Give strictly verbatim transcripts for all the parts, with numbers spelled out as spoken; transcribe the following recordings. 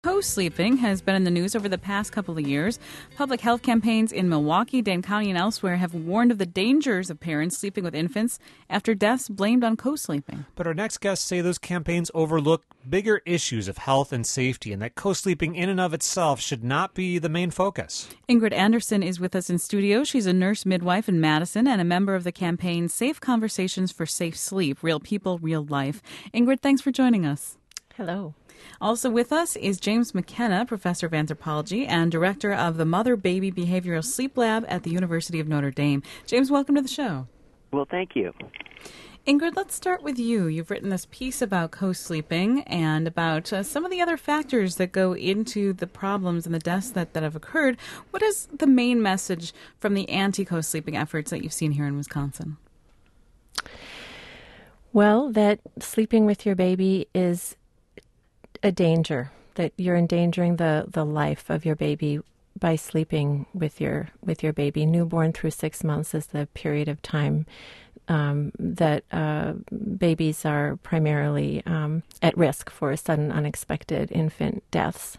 Co-sleeping has been in the news over the past couple of years. Public health campaigns in Milwaukee, Dane County, and elsewhere have warned of the dangers of parents sleeping with infants after deaths blamed on co-sleeping. But our next guests say those campaigns overlook bigger issues of health and safety, and that co-sleeping in and of itself should not be the main focus. Ingrid Anderson is with us in studio. She's a nurse midwife in Madison and a member of the campaign Safe Conversations for Safe Sleep, Real People, Real Life. Ingrid, thanks for joining us. Hello. Also with us is James McKenna, professor of anthropology and director of the Mother-Baby Behavioral Sleep Lab at the University of Notre Dame. James, welcome to the show. Well, thank you. Ingrid, let's start with you. You've written this piece about co-sleeping and about uh, some of the other factors that go into the problems and the deaths that, that have occurred. What is the main message from the anti-co-sleeping efforts that you've seen here in Wisconsin? Well, that sleeping with your baby is a danger, that you're endangering the, the life of your baby by sleeping with your with your baby. Newborn through six months is the period of time um, that uh, babies are primarily um, at risk for sudden, unexpected infant deaths.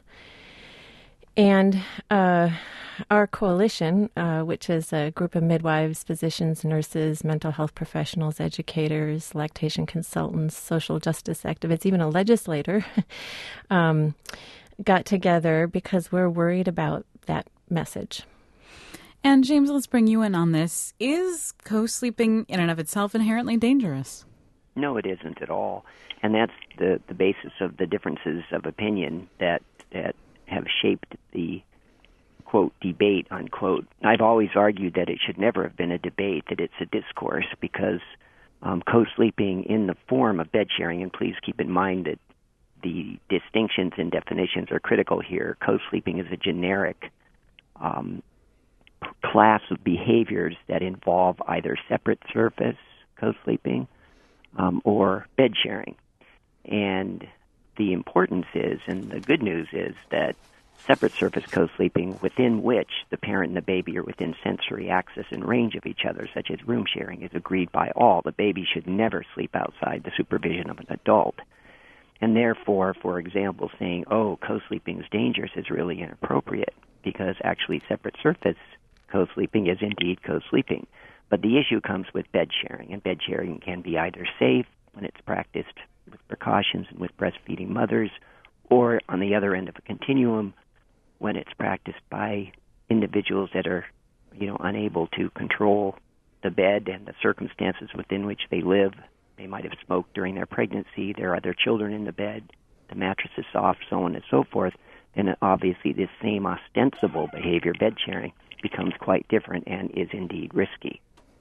And uh, our coalition, uh, which is a group of midwives, physicians, nurses, mental health professionals, educators, lactation consultants, social justice activists, even a legislator, um, got together because we're worried about that message. And James, let's bring you in on this. Is co-sleeping in and of itself inherently dangerous? No, it isn't at all. And that's the, the basis of the differences of opinion that that have shaped the, quote, debate, unquote. I've always argued that it should never have been a debate, that it's a discourse, because um, co-sleeping in the form of bed sharing, and please keep in mind that the distinctions and definitions are critical here. Co-sleeping is a generic um, class of behaviors that involve either separate surface co-sleeping um, or bed sharing. And the importance is, and the good news is, that separate surface co-sleeping within which the parent and the baby are within sensory access and range of each other, such as room sharing, is agreed by all. The baby should never sleep outside the supervision of an adult. And therefore, for example, saying, oh, co-sleeping is dangerous is really inappropriate, because actually separate surface co-sleeping is indeed co-sleeping. But the issue comes with bed sharing, and bed sharing can be either safe when it's practiced with precautions and with breastfeeding mothers, or on the other end of a continuum, when it's practiced by individuals that are, you know, unable to control the bed and the circumstances within which they live. They might have smoked during their pregnancy, there are other children in the bed, the mattress is soft, so on and so forth. Then obviously this same ostensible behavior, bed sharing, becomes quite different and is indeed risky.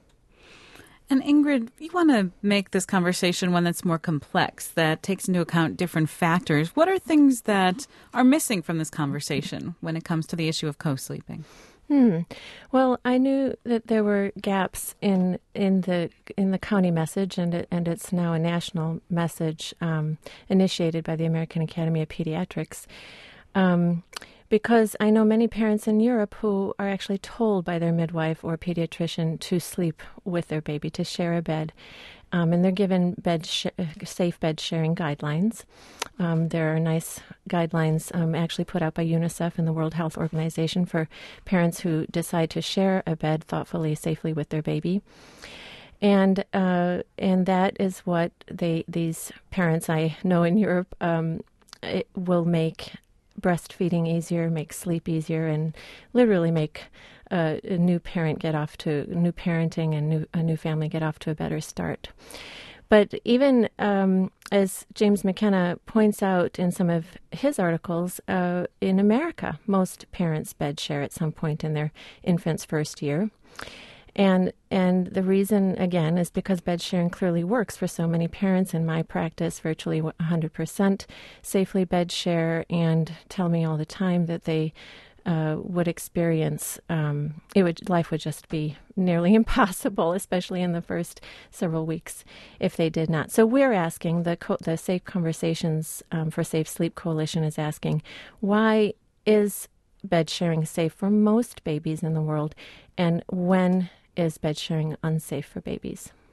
And Ingrid, you want to make this conversation one that's more complex, that takes into account different factors. What are things that are missing from this conversation when it comes to the issue of co-sleeping? Hmm. Well, I knew that there were gaps in in the in the county message, and it, and it's now a national message um, initiated by the American Academy of Pediatrics. Um, Because I know many parents in Europe who are actually told by their midwife or pediatrician to sleep with their baby, to share a bed. Um, and they're given bed sh- safe bed sharing guidelines. Um, there are nice guidelines um, actually put out by UNICEF and the World Health Organization for parents who decide to share a bed thoughtfully, safely with their baby. And uh, and that is what they these parents I know in Europe um, it will make breastfeeding easier, make sleep easier, and literally make uh, a new parent get off to new parenting and new, a new family get off to a better start. But even um, as James McKenna points out in some of his articles, uh, in America, most parents bed share at some point in their infant's first year. And and the reason, again, is because bed sharing clearly works for so many parents. In my practice, virtually one hundred percent safely bed share and tell me all the time that they uh, would experience, um, it would life would just be nearly impossible, especially in the first several weeks, if they did not. So we're asking, the, co- the Safe Conversations um, for Safe Sleep Coalition is asking, why is bed sharing safe for most babies in the world, and when is bed sharing unsafe for babies?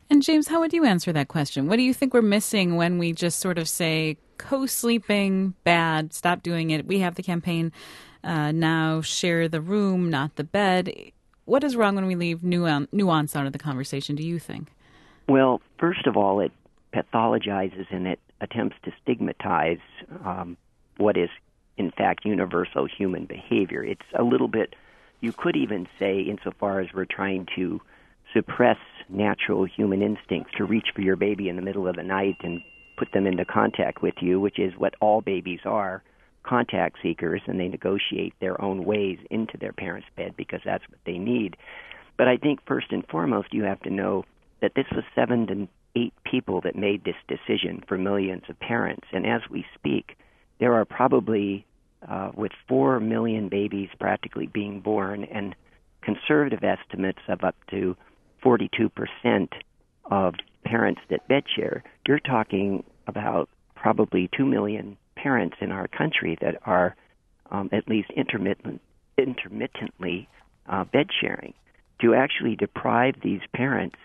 And James, how would you answer that question? What do you think we're missing when we just sort of say co-sleeping, bad, stop doing it? We have the campaign uh, now, share the room, not the bed. What is wrong when we leave nuance out of the conversation, do you think? Well, first of all, it pathologizes and it attempts to stigmatize um, what is, in fact, universal human behavior. It's a little bit, you could even say, insofar as we're trying to suppress natural human instincts to reach for your baby in the middle of the night and put them into contact with you, which is what all babies are, contact seekers, and they negotiate their own ways into their parents' bed because that's what they need. But I think first and foremost you have to know that this was seven to eight people that made this decision for millions of parents. And as we speak, there are probably, uh, with four million babies practically being born, and conservative estimates of up to forty-two percent of parents that bed share, you're talking about probably two million parents in our country that are um, at least intermittent, intermittently uh, bed sharing. To actually deprive these parents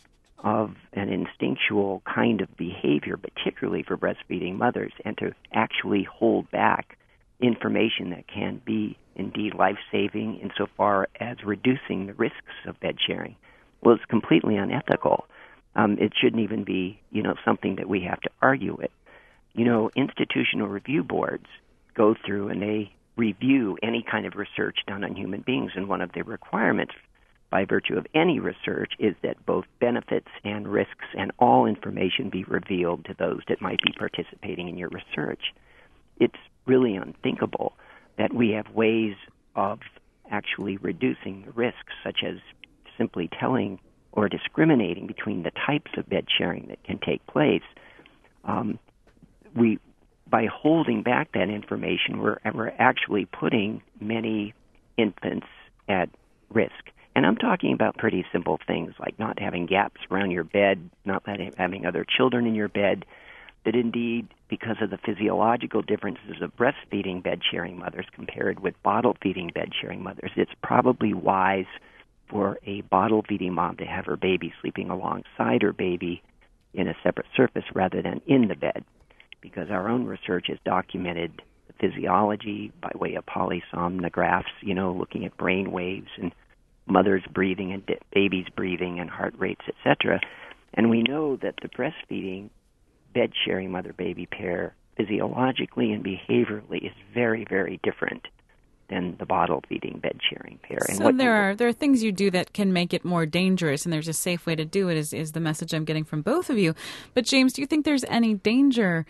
of an instinctual kind of behavior, particularly for breastfeeding mothers, and to actually hold back information that can be indeed life-saving insofar as reducing the risks of bed sharing. Well, it's completely unethical. Um, it shouldn't even be, you know, something that we have to argue with. You know, institutional review boards go through and they review any kind of research done on human beings, and one of the requirements by virtue of any research is that both benefits and risks and all information be revealed to those that might be participating in your research. It's really unthinkable that we have ways of actually reducing the risks, such as simply telling or discriminating between the types of bed sharing that can take place. Um, we, by holding back that information, we're, we're actually putting many infants at risk. And I'm talking about pretty simple things like not having gaps around your bed, not letting, having other children in your bed, that indeed, because of the physiological differences of breastfeeding bed-sharing mothers compared with bottle-feeding bed-sharing mothers, it's probably wise for a bottle-feeding mom to have her baby sleeping alongside her baby in a separate surface rather than in the bed, because our own research has documented the physiology by way of polysomnographs, you know, looking at brain waves and mothers breathing and babies breathing and heart rates, et cetera. And we know that the breastfeeding bed-sharing mother-baby pair physiologically and behaviorally is very, very different than the bottle-feeding bed-sharing pair. And so there are there are things you do that can make it more dangerous, and there's a safe way to do it, is, is the message I'm getting from both of you. But James, do you think there's any danger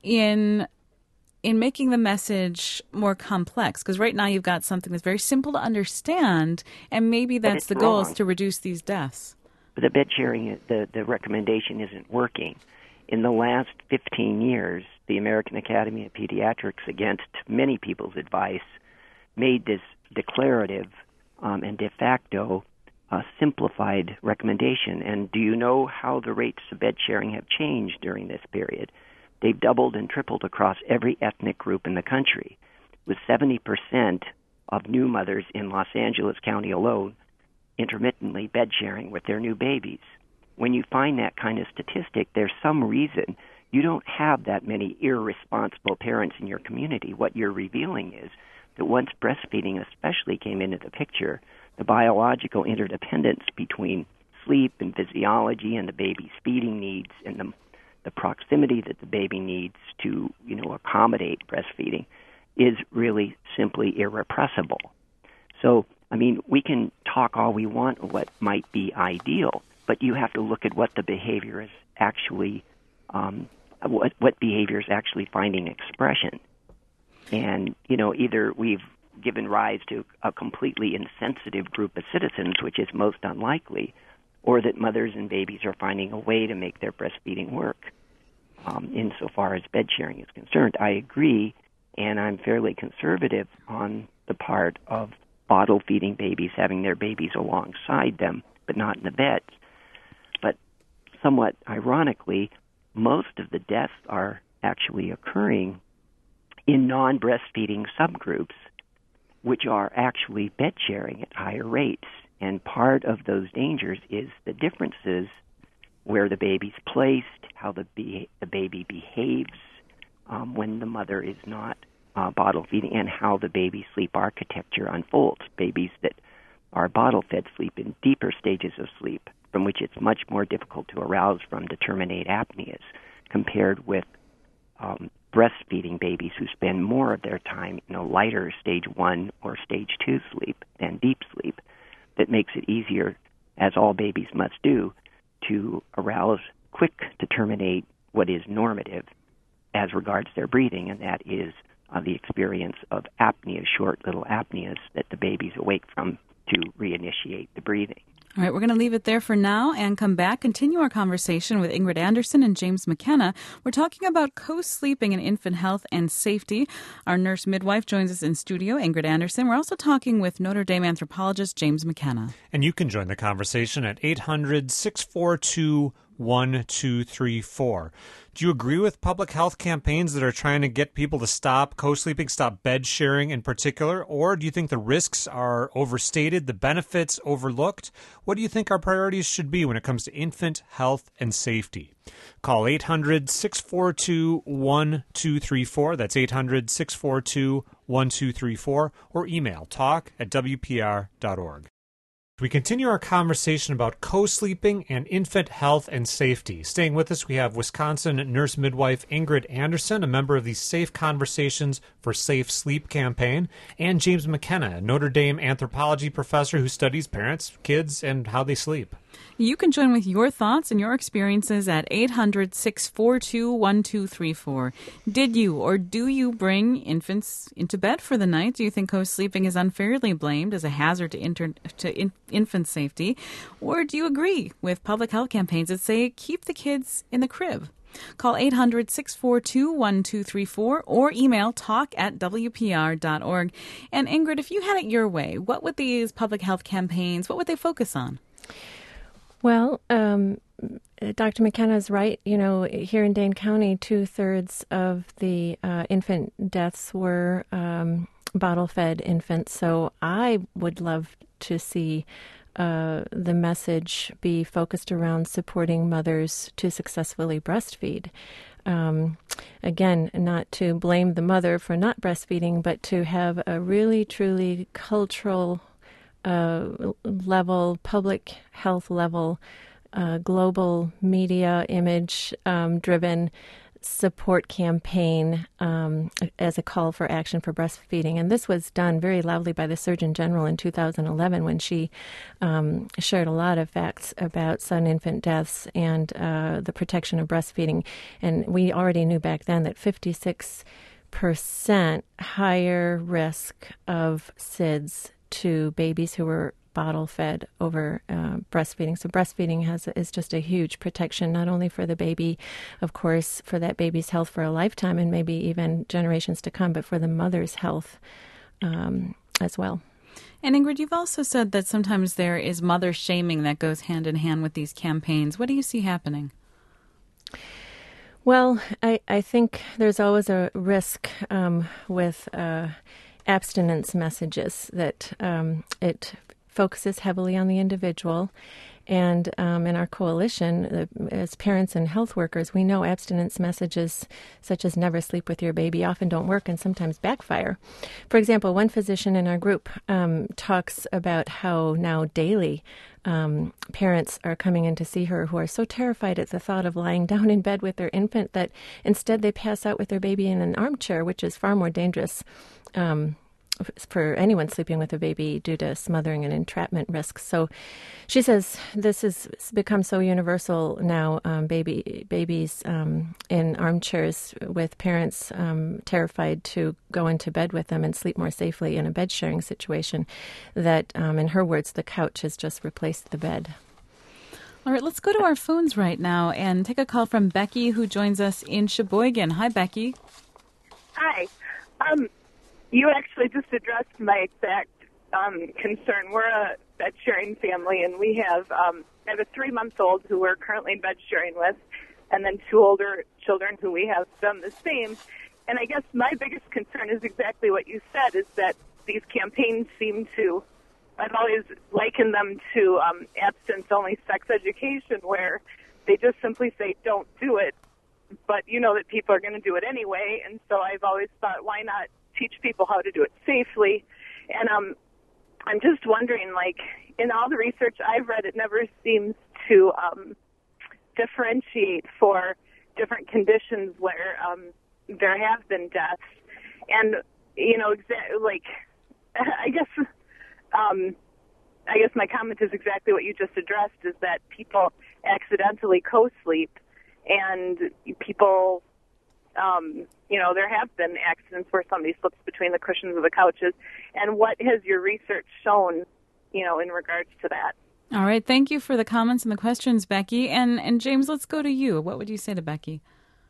in in making the message more complex? Because right now you've got something that's very simple to understand, and maybe that's the goal, is to reduce these deaths. But the bed sharing, the, the recommendation isn't working. In the last fifteen years, the American Academy of Pediatrics, against many people's advice, made this declarative um, and de facto uh, simplified recommendation. And do you know how the rates of bed sharing have changed during this period? They've doubled and tripled across every ethnic group in the country, with seventy percent of new mothers in Los Angeles County alone intermittently bed sharing with their new babies. When you find that kind of statistic, there's some reason you don't have that many irresponsible parents in your community. What you're revealing is that once breastfeeding especially came into the picture, the biological interdependence between sleep and physiology and the baby's feeding needs and the the proximity that the baby needs to, you know, accommodate breastfeeding is really simply irrepressible. So, I mean, we can talk all we want what might be ideal, but you have to look at what the behavior is actually, um, what, what behavior is actually finding expression. And, you know, either we've given rise to a completely insensitive group of citizens, which is most unlikely, or that mothers and babies are finding a way to make their breastfeeding work um, insofar as bed sharing is concerned. I agree, and I'm fairly conservative on the part of bottle-feeding babies having their babies alongside them, but not in the bed. But somewhat ironically, most of the deaths are actually occurring in non-breastfeeding subgroups, which are actually bed sharing at higher rates. And part of those dangers is the differences where the baby's placed, how the, be- the baby behaves um, when the mother is not uh, bottle feeding, and how the baby sleep architecture unfolds. Babies that are bottle-fed sleep in deeper stages of sleep, from which it's much more difficult to arouse from to terminate apneas, compared with um, breastfeeding babies who spend more of their time in a lighter stage one or stage two sleep than deep sleep. That makes it easier, as all babies must do, to arouse quick to terminate what is normative as regards their breathing, and that is uh, the experience of apnea, short little apneas that the baby's awake from to reinitiate the breathing. All right, we're going to leave it there for now and come back, continue our conversation with Ingrid Anderson and James McKenna. We're talking about co-sleeping in infant health and safety. Our nurse midwife joins us in studio, Ingrid Anderson. We're also talking with Notre Dame anthropologist James McKenna. And you can join the conversation at eight hundred, six four two, one two three four. Do you agree with public health campaigns that are trying to get people to stop co-sleeping, stop bed sharing in particular? Or do you think the risks are overstated, the benefits overlooked? What do you think our priorities should be when it comes to infant health and safety? Call eight hundred, six four two, one two three four. That's eight hundred, six four two, one two three four. Or email talk at w p r dot org. We continue our conversation about co-sleeping and infant health and safety. Staying with us, we have Wisconsin nurse midwife Ingrid Anderson, a member of the Safe Conversations for Safe Sleep campaign, and James McKenna, a Notre Dame anthropology professor who studies parents, kids, and how they sleep. You can join with your thoughts and your experiences at eight hundred, six four two, one two three four. Did you or do you bring infants into bed for the night? Do you think co-sleeping is unfairly blamed as a hazard to, inter- to in- infant safety? Or do you agree with public health campaigns that say keep the kids in the crib? Call eight hundred, six four two, one two three four or email talk at w p r dot org. And Ingrid, if you had it your way, what would these public health campaigns, what would they focus on? Well, um, Doctor McKenna is right. You know, here in Dane County, two-thirds of the uh, infant deaths were um, bottle-fed infants. So I would love to see uh, the message be focused around supporting mothers to successfully breastfeed. Um, again, not to blame the mother for not breastfeeding, but to have a really, truly cultural Uh, level, public health level, uh, global media image um, driven support campaign um, as a call for action for breastfeeding. And this was done very loudly by the Surgeon General in two thousand eleven when she um, shared a lot of facts about sudden infant deaths and uh, the protection of breastfeeding. And we already knew back then that fifty-six percent higher risk of S I D S to babies who were bottle fed over uh, breastfeeding. So breastfeeding has is just a huge protection, not only for the baby, of course, for that baby's health for a lifetime and maybe even generations to come, but for the mother's health um, as well. And Ingrid, you've also said that sometimes there is mother shaming that goes hand in hand with these campaigns. What do you see happening? Well, I, I think there's always a risk um, with uh, abstinence messages that um, it focuses heavily on the individual. And um, in our coalition, uh, as parents and health workers, we know abstinence messages such as never sleep with your baby often don't work and sometimes backfire. For example, one physician in our group um, talks about how now daily um, parents are coming in to see her who are so terrified at the thought of lying down in bed with their infant that instead they pass out with their baby in an armchair, which is far more dangerous um for anyone sleeping with a baby due to smothering and entrapment risks. So she says this has become so universal now, um, baby babies um, in armchairs with parents um, terrified to go into bed with them and sleep more safely in a bed sharing situation, that, um, in her words, the couch has just replaced the bed. All right, let's go to our phones right now and take a call from Becky, who joins us in Sheboygan. Hi, Becky. Hi. Um, You actually just addressed my exact um, concern. We're a bed sharing family, and we have um, I have a three-month-old who we're currently bed sharing with, and then two older children who we have done the same. And I guess my biggest concern is exactly what you said, is that these campaigns seem to, I've always likened them to um, abstinence-only sex education, where they just simply say, don't do it. But you know that people are going to do it anyway, and so I've always thought, why not teach people how to do it safely? And um, I'm just wondering, like, in all the research I've read, it never seems to um, differentiate for different conditions where um, there have been deaths. And, you know, exa- like, I guess um, I guess my comment is exactly what you just addressed, is that people accidentally co-sleep, and people, um, you know, there have been accidents where somebody slips between the cushions of the couches. And what has your research shown, you know, in regards to that? All right. Thank you for the comments and the questions, Becky. And, and James, let's go to you. What would you say to Becky?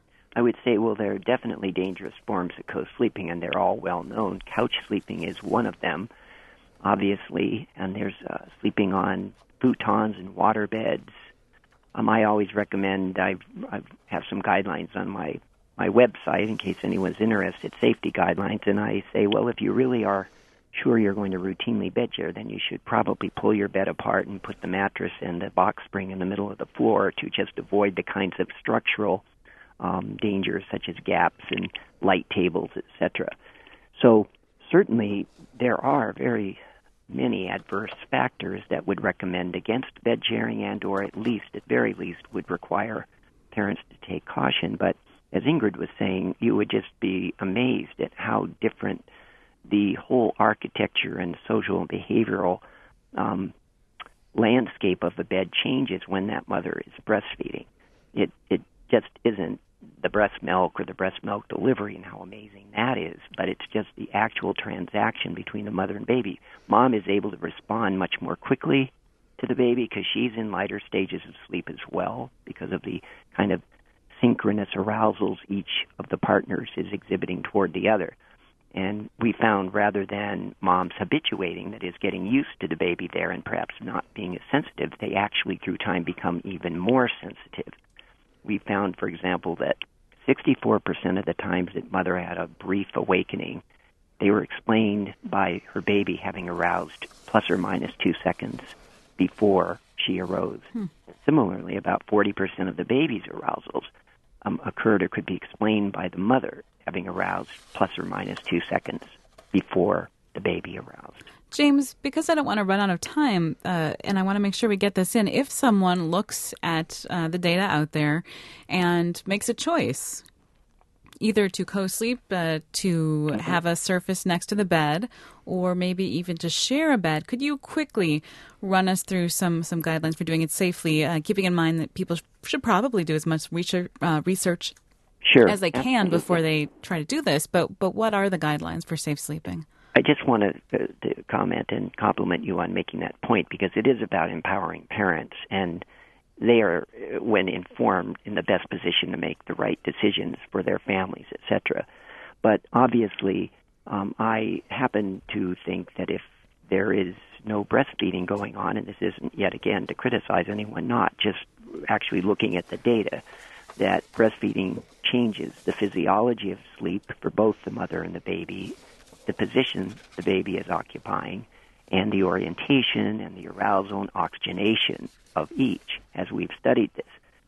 I would say, well, there are definitely dangerous forms of co-sleeping, and they're all well known. Couch sleeping is one of them, obviously, and there's uh, sleeping on futons and water beds. Um, I always recommend, I I have some guidelines on my, my website in case anyone's interested, safety guidelines, and I say, well, if you really are sure you're going to routinely bed share, then you should probably pull your bed apart and put the mattress and the box spring in the middle of the floor to just avoid the kinds of structural um, dangers such as gaps and light tables, et cetera. So certainly there are very many adverse factors that would recommend against bed sharing, and or at least, at very least, would require parents to take caution. But as Ingrid was saying, you would just be amazed at how different the whole architecture and social and behavioral um, landscape of the bed changes when that mother is breastfeeding. It it just isn't the breast milk or the breast milk delivery and how amazing that is, but it's just the actual transaction between the mother and baby. Mom is able to respond much more quickly to the baby because she's in lighter stages of sleep as well, because of the kind of synchronous arousals each of the partners is exhibiting toward the other. And we found, rather than moms habituating, that is, getting used to the baby there and perhaps not being as sensitive, they actually through time become even more sensitive. We found, for example, that sixty-four percent of the times that mother had a brief awakening, they were explained by her baby having aroused plus or minus two seconds before she arose. Hmm. Similarly, about forty percent of the baby's arousals um, occurred or could be explained by the mother having aroused plus or minus two seconds before the baby aroused. James, because I don't want to run out of time, uh, and I want to make sure we get this in, if someone looks at uh, the data out there and makes a choice, either to co-sleep, uh, to mm-hmm. have a surface next to the bed, or maybe even to share a bed, could you quickly run us through some, some guidelines for doing it safely, uh, keeping in mind that people sh- should probably do as much research, uh, research sure. as they can Absolutely. before they try to do this, but but what are the guidelines for safe sleeping? I just want to, uh, to comment and compliment you on making that point, because it is about empowering parents, and they are, when informed, in the best position to make the right decisions for their families, et cetera. But obviously, um, I happen to think that if there is no breastfeeding going on, and this isn't yet again to criticize anyone, not just actually looking at the data, that breastfeeding changes the physiology of sleep for both the mother and the baby, the position the baby is occupying, and the orientation and the arousal and oxygenation of each, as we've studied this.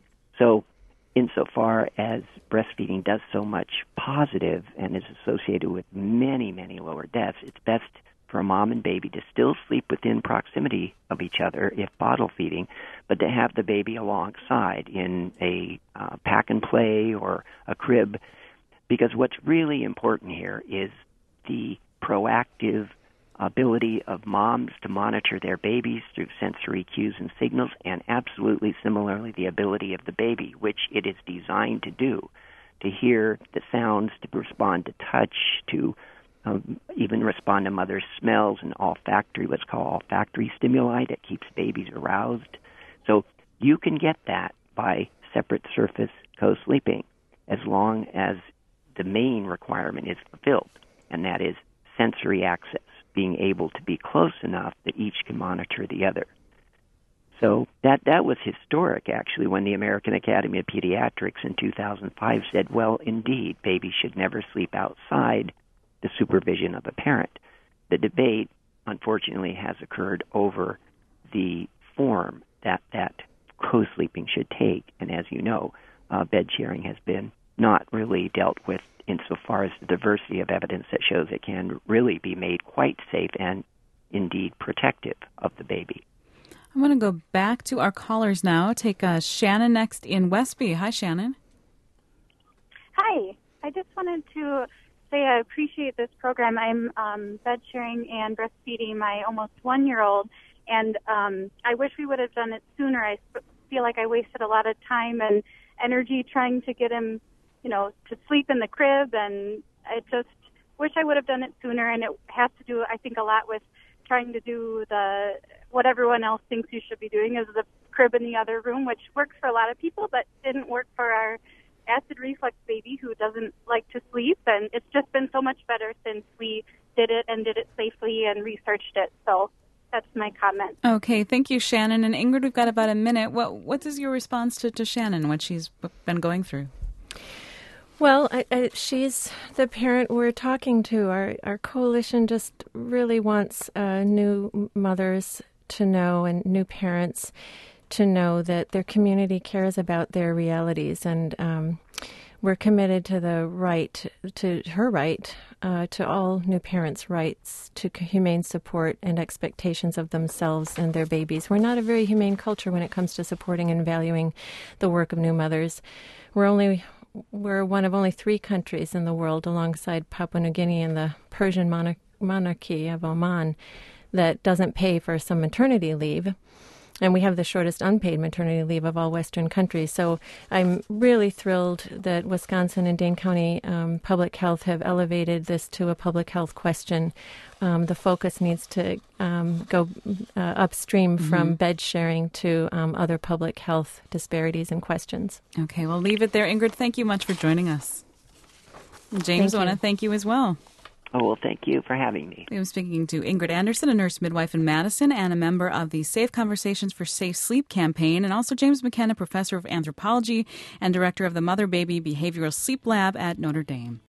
So insofar as breastfeeding does so much positive and is associated with many, many lower deaths, it's best for a mom and baby to still sleep within proximity of each other if bottle feeding, but to have the baby alongside in a uh, pack and play or a crib, because what's really important here is the proactive ability of moms to monitor their babies through sensory cues and signals, and absolutely similarly the ability of the baby, which it is designed to do, to hear the sounds, to respond to touch, to um, even respond to mother's smells and olfactory, what's called olfactory stimuli that keeps babies aroused. So you can get that by separate surface co-sleeping as long as the main requirement is fulfilled, and that is sensory access, being able to be close enough that each can monitor the other. So that that was historic, actually, when the American Academy of Pediatrics in two thousand five said, well, indeed, babies should never sleep outside the supervision of a parent. The debate, unfortunately, has occurred over the form that that co-sleeping should take. And as you know, uh, bed sharing has been not really dealt with insofar as the diversity of evidence that shows it can really be made quite safe and indeed protective of the baby. I'm going to go back to our callers now. Take uh, Shannon next in Westby. Hi, Shannon. Hi. I just wanted to say I appreciate this program. I'm um, bed sharing and breastfeeding my almost one-year-old, and um, I wish we would have done it sooner. I feel like I wasted a lot of time and energy trying to get him, you know, to sleep in the crib, and I just wish I would have done it sooner. And it has to do, I think, a lot with trying to do the what everyone else thinks you should be doing is the crib in the other room, which works for a lot of people, but didn't work for our acid reflux baby who doesn't like to sleep. And it's just been so much better since we did it and did it safely and researched it. So that's my comment. Okay, thank you, Shannon. And Ingrid, we've got about a minute. What What is your response to, to Shannon, what she's been going through? Well, I, I, she's the parent we're talking to. Our our coalition just really wants uh, new mothers to know and new parents to know that their community cares about their realities, and um, we're committed to the right, to her right, uh, to all new parents' rights to humane support and expectations of themselves and their babies. We're not a very humane culture when it comes to supporting and valuing the work of new mothers. We're only We're one of only three countries in the world, alongside Papua New Guinea and the Persian monarch- monarchy of Oman, that doesn't pay for some maternity leave. And we have the shortest unpaid maternity leave of all Western countries. So I'm really thrilled that Wisconsin and Dane County um, Public Health have elevated this to a public health question. Um, the focus needs to um, go uh, upstream mm-hmm. from bed sharing to um, other public health disparities and questions. Okay, we'll leave it there. Ingrid, thank you much for joining us. James, I want to thank you as well. Oh, well, thank you for having me. I'm speaking to Ingrid Anderson, a nurse midwife in Madison and a member of the Safe Conversations for Safe Sleep campaign, and also James McKenna, professor of anthropology and director of the Mother-Baby Behavioral Sleep Lab at Notre Dame.